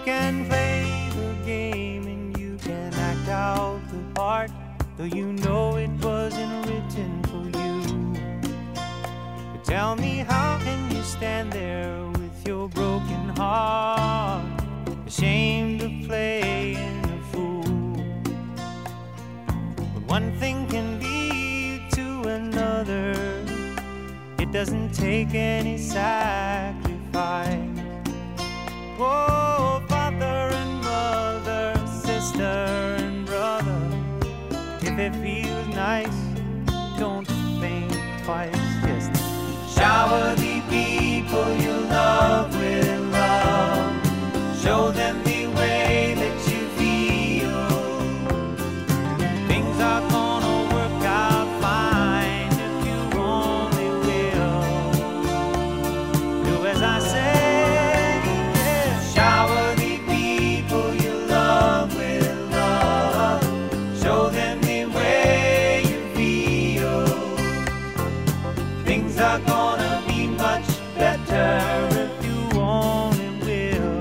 can play the game and you can act out the part, though you know it wasn't written for you. But tell me, how can you stand there with your broken heart, ashamed of playing the fool? But one thing can lead to another. It doesn't take any sacrifice. Oh, father and mother, sister and brother, if it feels nice, don't think twice. Just shower the people you love with love. Show them the way that you feel. Things are gonna work out fine if you only will. Do as I say. Shower the people you love with love. Show them the way you feel. Things are gonna be much better if you only will.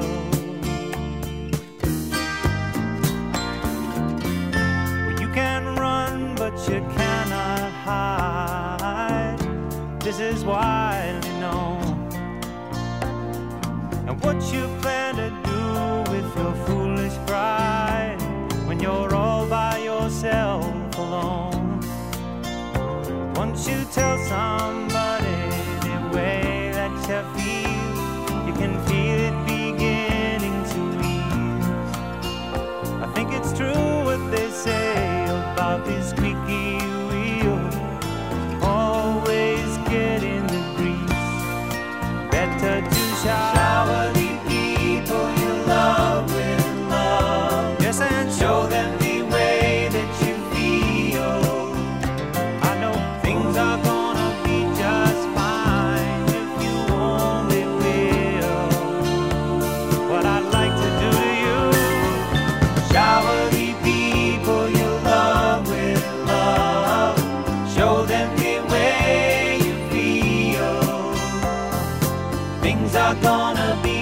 Well, you can run, but you cannot hide. This is widely known. And what you plan to do with your foolish pride when you're all by yourself alone? Once you tell somebody the way that you feel, you can feel it beginning to ease. I think it's true what they say about this squeaky wheel, always getting the grease. Better to shower the people you love with love. Yes, and show them the way that you feel. I know things are gonna be just fine if you only will. What I'd like to do to you, shower the people you love with love. Show them the way you feel. Things are gonna be